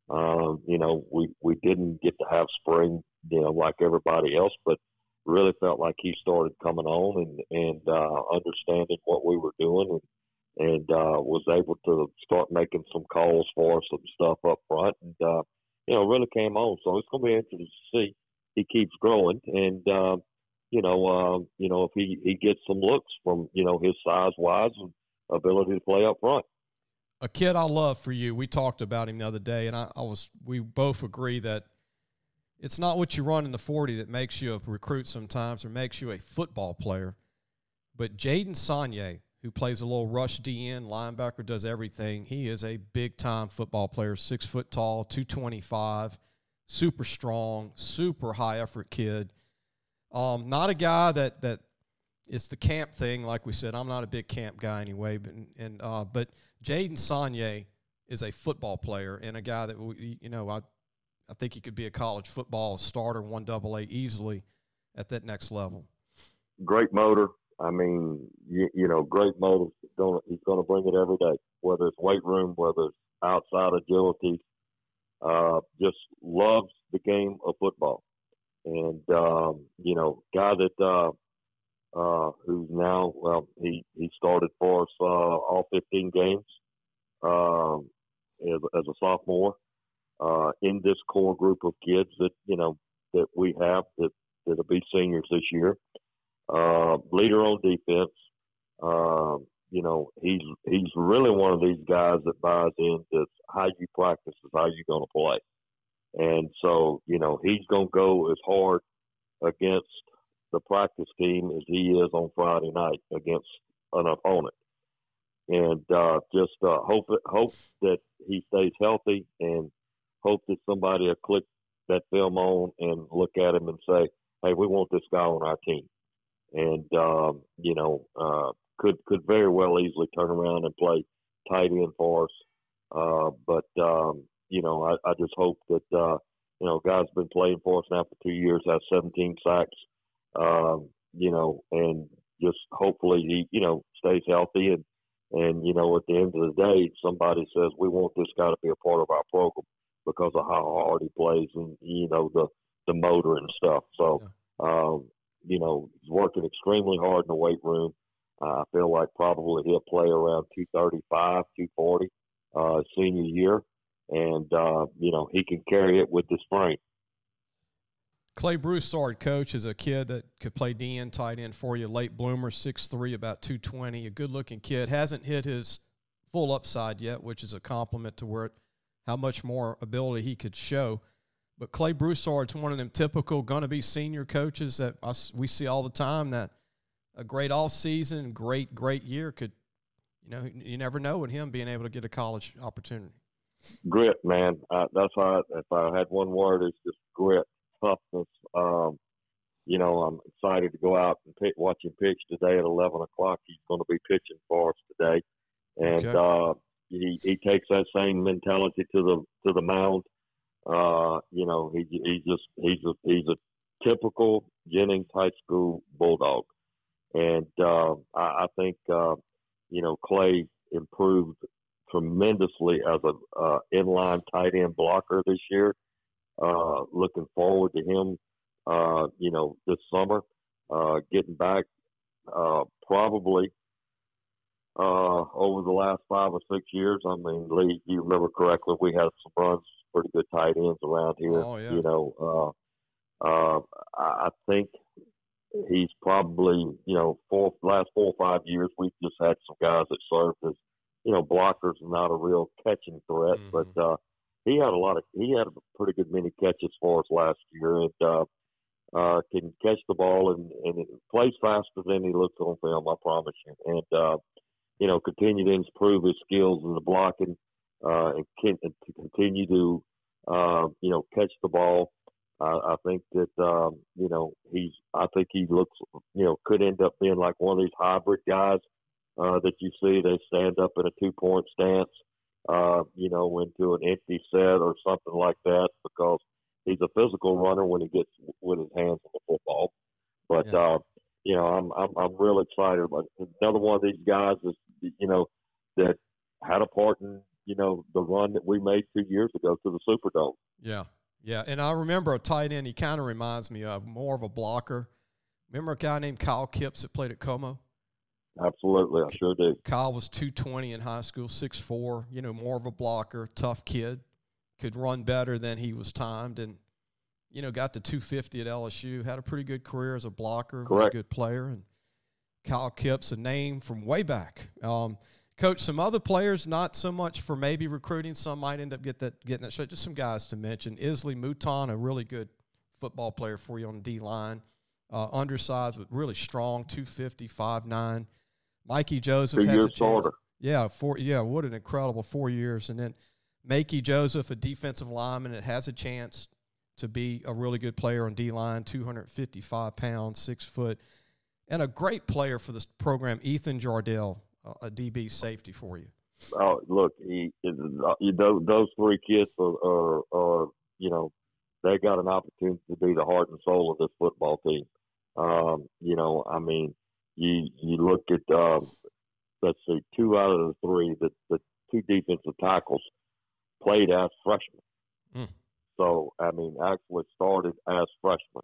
we didn't get to have spring, like everybody else, but really felt like he started coming on and understanding what we were doing and was able to start making some calls for us, some stuff up front, and really came on. So it's going to be interesting to see. He keeps growing, and if he gets some looks from, his size wise and ability to play up front. A kid I love for you, we talked about him the other day, and we both agree that it's not what you run in the 40 that makes you a recruit sometimes or makes you a football player. But Jaden Saunier, who plays a little rush DN, linebacker, does everything. He is a big-time football player, 6 foot tall, 225, super strong, super high-effort kid. Not a guy that it's the camp thing, like we said. I'm not a big camp guy anyway, but Jaden Saunier is a football player and a guy that I think he could be a college football starter, 1AA easily at that next level. Great motor. I mean, great motor. He's going to bring it every day, whether it's weight room, whether it's outside agility. Just loves the game of football. And, guy that who's now, he started for us all 15 games as a sophomore in this core group of kids that we have that'll be seniors this year. Leader on defense. He's really one of these guys that buys in that how you practice is how you're going to play. And so, he's going to go as hard against the practice team as he is on Friday night against an opponent. And just hope that he stays healthy and hope that somebody will click that film on and look at him and say, hey, we want this guy on our team. And, could very well easily turn around and play tight end for us. But I just hope that, guy's been playing for us now for 2 years, has 17 sacks, and just hopefully he, stays healthy. And at the end of the day, somebody says, we want this guy to be a part of our program because of how hard he plays and, the motor and stuff. So, he's working extremely hard in the weight room. I feel like probably he'll play around 235, 240 senior year. And, he can carry it with the frame. Clay Broussard, coach, is a kid that could play DN tight end for you, late bloomer, 6'3", about 220, a good-looking kid. Hasn't hit his full upside yet, which is a compliment to how much more ability he could show. But Clay Broussard's one of them typical going-to-be senior coaches that we see all the time, that a great off-season, great year could, you never know with him being able to get a college opportunity. Grit, man. That's why if I had one word, it's just grit, toughness. I'm excited to go out and watch him pitch today at 11 o'clock. He's going to be pitching for us today. And he takes that same mentality to the mound. He's a typical Jennings High School Bulldog. And I think, Clay improved tremendously as a inline tight end blocker this year. Looking forward to him, this summer, getting back probably over the last 5 or 6 years. I mean, Lee, you remember correctly, we had some runs, pretty good tight ends around here. Oh, yeah. I think he's probably, last 4 or 5 years, we've just had some guys that served as, blockers and not a real catching threat. Mm-hmm. But he had a pretty good many catches for us last year, and can catch the ball and plays faster than he looks on film, I promise you. And, continue to improve his skills in the blocking, and to continue to, catch the ball. I think that, I think he looks, could end up being like one of these hybrid guys that you see. They stand up in a 2-point stance, into an empty set or something like that, because he's a physical runner when he gets with his hands on the football. But, I'm real excited about it. Another one of these guys is, that had a part in, the run that we made 2 years ago to the Superdome. Yeah. Yeah, and I remember a tight end he kind of reminds me of, more of a blocker. Remember a guy named Kyle Kipps that played at Como? Absolutely, I sure do. Kyle was 220 in high school, 6'4", more of a blocker, tough kid, could run better than he was timed. And, got to 250 at LSU, had a pretty good career as a blocker, Correct. was a good player. And Kyle Kipps, a name from way back. Coach, some other players, not so much for maybe recruiting. Some might end up getting that shot. Just some guys to mention. Isley Mouton, a really good football player for you on the D-line. Undersized, but really strong, 250, 5'9". Mikey Joseph 2 has years a chance. shorter. Yeah, what an incredible 4 years. And then Makey Joseph, a defensive lineman that has a chance to be a really good player on D-line, 255 pounds, 6 foot. And a great player for this program, Ethan Jardell, a DB safety for you. Look, those 3 kids are they got an opportunity to be the heart and soul of this football team. I mean, you look at, let's see, 2 out of the 3, the 2 defensive tackles played as freshmen. Mm. So, I mean, actually started as freshmen.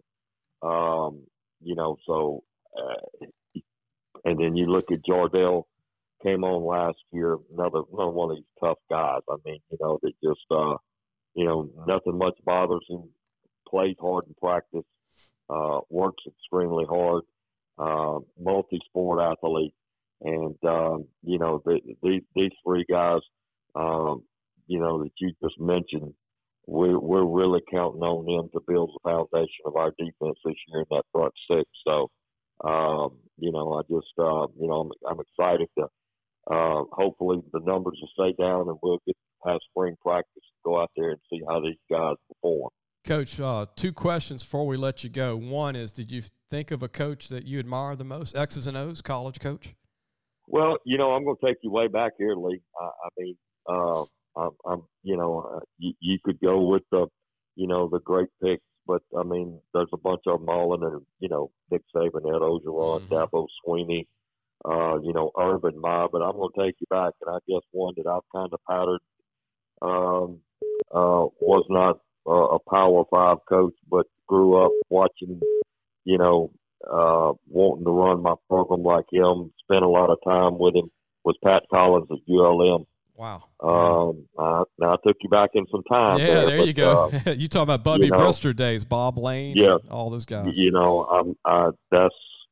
And then you look at Jardell, came on last year, another one of these tough guys. I mean, that just, nothing much bothers him, plays hard in practice, works extremely hard, multi-sport athlete. And, these 3 guys, that you just mentioned, we're really counting on them to build the foundation of our defense this year in that front 6. So, I just, I'm excited to, hopefully the numbers will stay down and we'll get to have spring practice, go out there and see how these guys perform. Coach, 2 questions before we let you go. One is, did you think of a coach that you admire the most, X's and O's, college coach? Well, I'm going to take you way back here, Lee. You could go with the great picks, but I mean, there's a bunch of them all in there. Nick Saban, Ed Ogeron, Dabo Sweeney, Urban Meyer. But I'm going to take you back, and I guess one that I've kind of patterned was not a Power 5 coach, but grew up watching, wanting to run my program like him. Spent a lot of time with him. Was Pat Collins at ULM. Wow. Now I took you back in some time. Yeah, there you go. You talking about Bubby Brister days, Bob Lane, yeah, all those guys. That's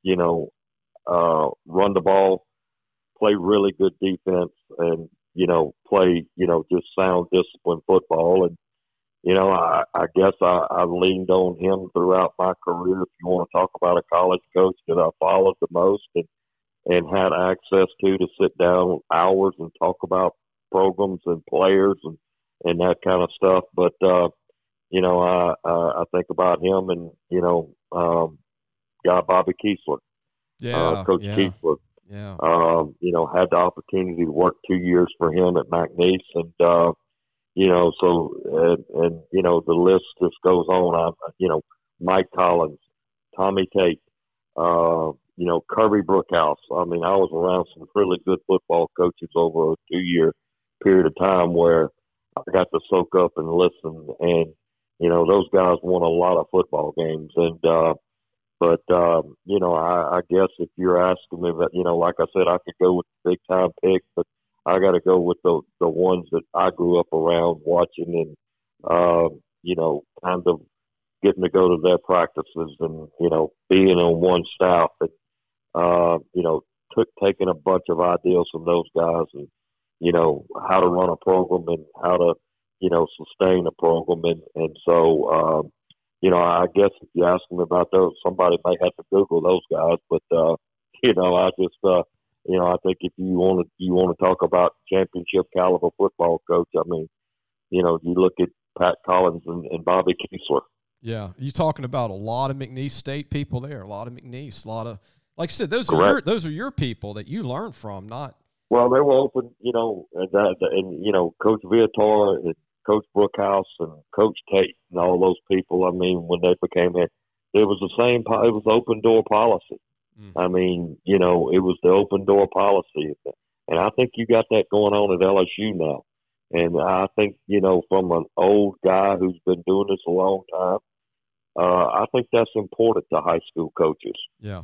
run the ball, play really good defense, and play just sound disciplined football. And I guess I leaned on him throughout my career. If you want to talk about a college coach that I followed the most and had access to sit down hours and talk about programs and players and that kind of stuff. But, I think about him and, Bobby Kiesler, Coach Kiesler. Yeah. Had the opportunity to work 2 years for him at McNeese and, the list just goes on. Mike Collins, Tommy Tate, Kirby Brookhouse. I mean, I was around some really good football coaches over a 2-year period of time where I got to soak up and listen. And, those guys won a lot of football games. And, I guess if you're asking me that, like I said, I could go with the big time pick, but I got to go with the ones that I grew up around watching and, kind of getting to go to their practices and, being on one staff and, taking a bunch of ideas from those guys and, how to run a program and how to, sustain a program. And so, I guess if you ask me about those, somebody may have to Google those guys, but, I just, I think if you want to talk about championship caliber football coach, I mean, you look at Pat Collins and Bobby Kiesler. Yeah, you're talking about a lot of McNeese State people there, a lot of McNeese, a lot of, like I said, those are your people that you learn from, not. Well, they were open, Coach Viator and Coach Brookhouse and Coach Tate and all those people. I mean, when they became it was the same. It was open door policy. I mean, it was the open door policy, and I think you got that going on at LSU now. And I think from an old guy who's been doing this a long time, I think that's important to high school coaches. Yeah,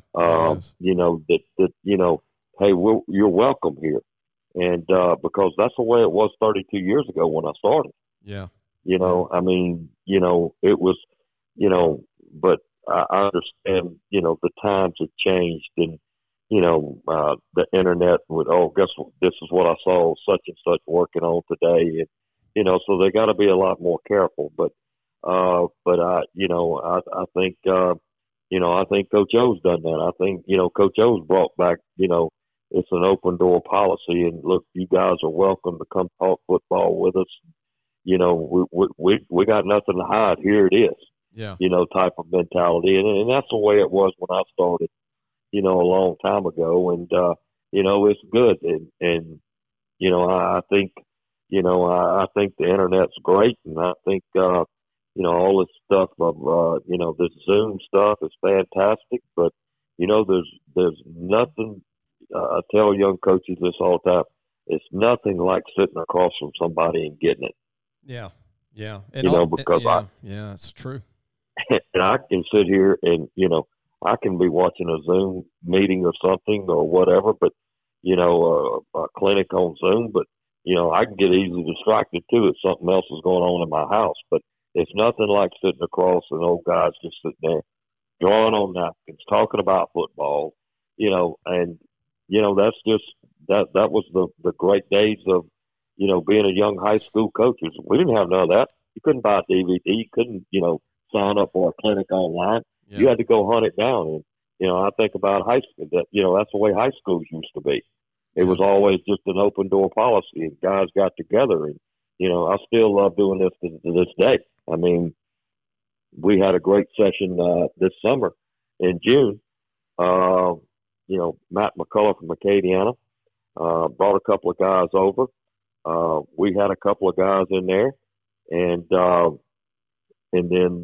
hey, you're welcome here, and because that's the way it was 32 years ago when I started. Yeah. I mean, it was, but I understand, the times have changed and, the internet would, guess what, this is what I saw such and such working on today. And, so they got to be a lot more careful. But I think, I think Coach O's done that. I think, Coach O's brought back, it's an open door policy. And look, you guys are welcome to come talk football with us. We got nothing to hide. Here it is. Yeah. Type of mentality. And that's the way it was when I started, a long time ago. And, it's good. And I think, I think the internet's great. And I think, all this stuff of, this Zoom stuff is fantastic. But, there's nothing, I tell young coaches this all the time, it's nothing like sitting across from somebody and getting it. Yeah. Yeah. Because yeah, it's true. And I can sit here and, I can be watching a Zoom meeting or something or whatever, but, a clinic on Zoom, but, I can get easily distracted too if something else is going on in my house. But it's nothing like sitting across and old guys just sitting there drawing on napkins, talking about football, and, that's just, that was the great days of, being a young high school coach. We didn't have none of that. You couldn't buy a DVD. You couldn't, sign up for a clinic online. Yeah. You had to go hunt it down. And, I think about high school, that, that's the way high schools used to be. It was always just an open door policy and guys got together. And, I still love doing this to this day. I mean, we had a great session this summer in June. Matt McCullough from Acadiana brought a couple of guys over. We had a couple of guys in there, and then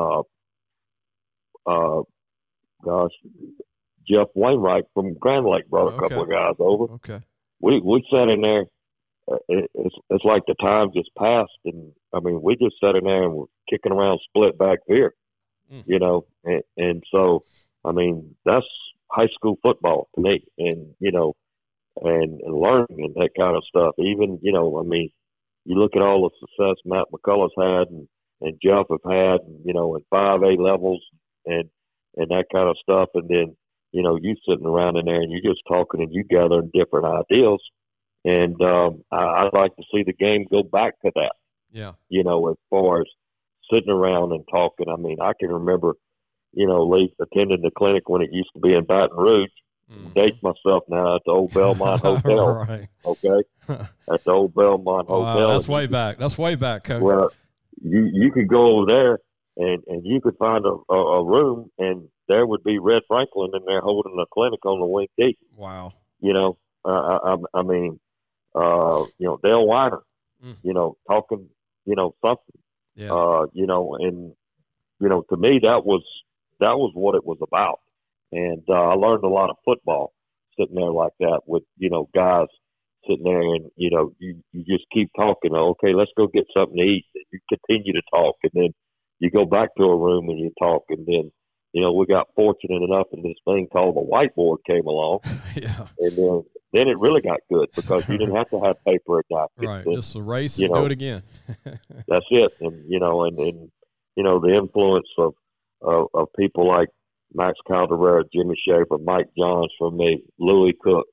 Jeff Wainwright from Grand Lake brought a couple of guys over. Okay, we sat in there. It's like the time just passed, and I mean, we just sat in there and were kicking around split back beer, and so I mean, that's high school football to me, and and learning and that kind of stuff. Even, I mean, you look at all the success Matt McCullough's had and Jeff have had, in 5A levels and that kind of stuff. And then, you sitting around in there and you're just talking and you gathering different ideas. And I'd like to see the game go back to that. Yeah. As far as sitting around and talking. I mean, I can remember, Lee attending the clinic when it used to be in Baton Rouge. Date myself now at the old Belmont Hotel. Right. Okay. At the old Belmont Hotel. That's way back. That's way back, Coach. Well, you could go over there and you could find a room and there would be Red Franklin in there holding a clinic on the wing deep. Wow. I mean, Dale Weiner, talking, something. Yeah. And to me that was what it was about. And I learned a lot of football sitting there like that with, guys sitting there and, you just keep talking. Okay, let's go get something to eat. And you continue to talk. And then you go back to a room and you talk. And then, we got fortunate enough and this thing called the whiteboard came along. Yeah. And then it really got good because you didn't have to have paper or napkins. Right, and, just erase and do it again. That's it. And, and the influence of people like Max Calderera, Jimmy Shaver, Mike Johns for me, Louis Cook.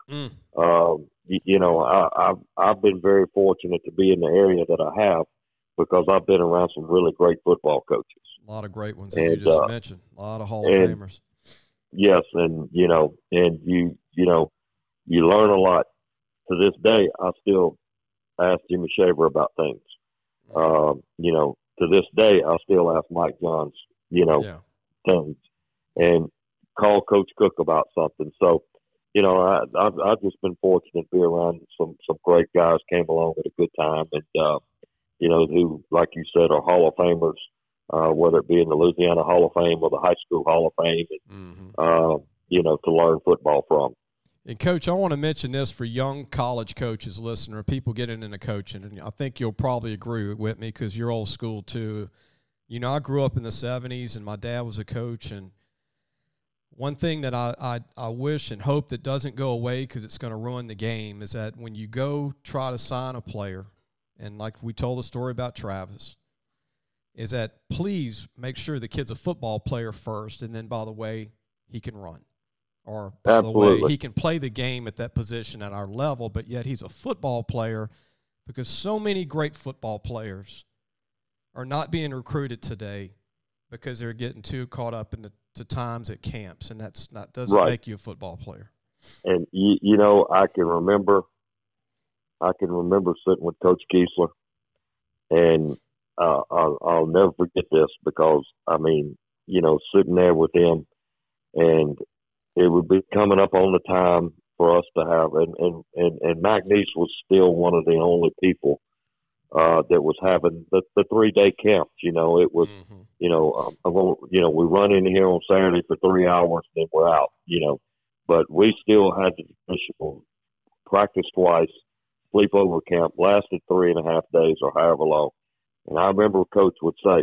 I've been very fortunate to be in the area that I have because I've been around some really great football coaches. A lot of great ones that you just mentioned. A lot of Hall of Famers. Yes, and you learn a lot. To this day, I still ask Jimmy Shaver about things. To this day, I still ask Mike Johns, things. And call Coach Cook about something. So, I've just been fortunate to be around some great guys came along at a good time, and who, like you said, are Hall of Famers, whether it be in the Louisiana Hall of Fame or the High School Hall of Fame, and, to learn football from. And Coach, I want to mention this for young college coaches listening, or people getting into coaching, and I think you'll probably agree with me because you're old school too. I grew up in the 70s, and my dad was a coach, and one thing that I wish and hope that doesn't go away because it's going to ruin the game is that when you go try to sign a player, and like we told the story about Travis, is that please make sure the kid's a football player first, and then, by the way, he can run. Or, by the way, he can play the game at that position at our level, but yet he's a football player, because so many great football players are not being recruited today because they're getting too caught up in the times at camps, and doesn't make you a football player. And, you know, I can remember sitting with Coach Kiesler, and I'll never forget this, because, I mean, you know, sitting there with him, and it would be coming up on the time for us to have, and McNeese was still one of the only people that was having the 3-day camps. You know, it was, you know, we run in here on Saturday for 3 hours, then we're out, you know, but we still had the traditional practice twice, sleepover camp, lasted 3.5 days or however long. And I remember Coach would say,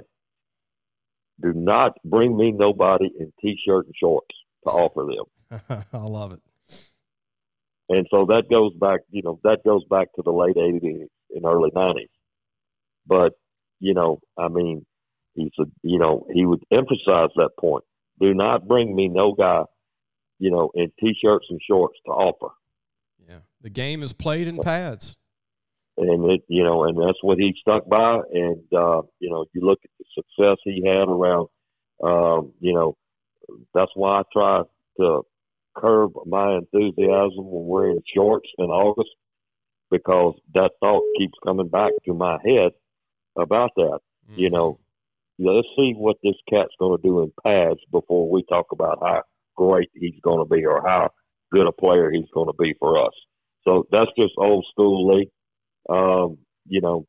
do not bring me nobody in T-shirt and shorts to offer them. I love it. And so that goes back to the late 80s and early 90s. But, you know, I mean, he would emphasize that point. Do not bring me no guy, you know, in T-shirts and shorts to offer. Yeah. The game is played in pads. And and that's what he stuck by. And, you know, you look at the success he had around, you know, that's why I try to curb my enthusiasm when we're in shorts in August, because that thought keeps coming back to my head about that. Mm-hmm. You know, let's see what this cat's going to do in pads before we talk about how great he's going to be or how good a player he's going to be for us. So that's just old school, Lee. You know,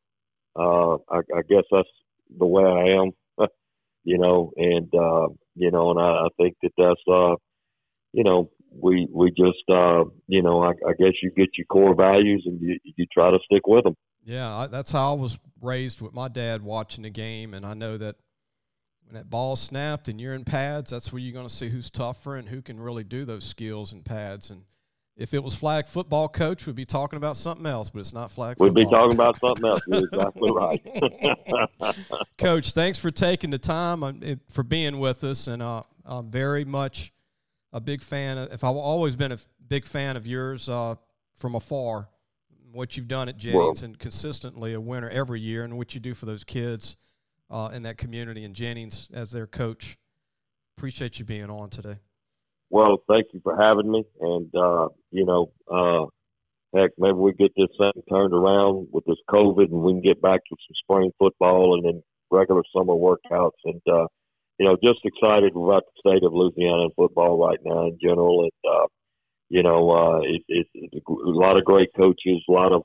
I guess that's the way I am, you know, and, you know, and I think that's, you know, we just, you know, I guess you get your core values and you try to stick with them. Yeah, that's how I was raised with my dad watching the game, and I know that when that ball snapped and you're in pads, that's where you're going to see who's tougher and who can really do those skills in pads. And if it was flag football, Coach, we'd be talking about something else, but it's not flag football. We'd be talking about something else. You're exactly right. Coach, thanks for taking the time, for being with us, and I'm very much a big fan. I've always been a big fan of yours from afar, what you've done at Jennings, and consistently a winner every year, and what you do for those kids in that community in Jennings as their coach. Appreciate you being on today. Well, thank you for having me. And, you know, heck, maybe we get this thing turned around with this COVID and we can get back to some spring football and then regular summer workouts. And, you know, just excited about the state of Louisiana in football right now in general. And, you know, it's a lot of great coaches, a lot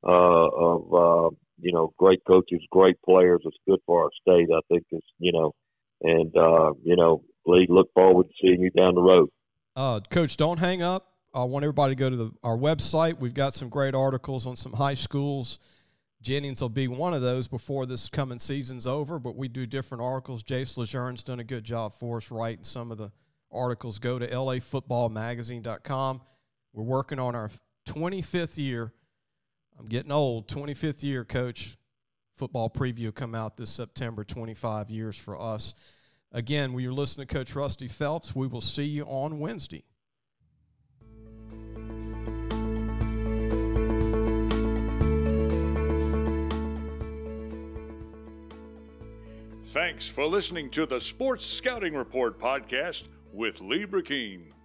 of you know, great coaches, great players. It's good for our state, I think, is, you know, and, you know, Lee, look forward to seeing you down the road. Coach, don't hang up. I want everybody to go to our website. We've got some great articles on some high schools. Jennings will be one of those before this coming season's over, but we do different articles. Jace Lejeun's done a good job for us writing some of the articles. Go to lafootballmagazine.com. We're working on our 25th year. I'm getting old. 25th year, Coach. Football preview will come out this September, 25 years for us. Again, we are listening to Coach Rusty Phelps. We will see you on Wednesday. Thanks for listening to the Sports Scouting Report podcast with Lee Brakeen.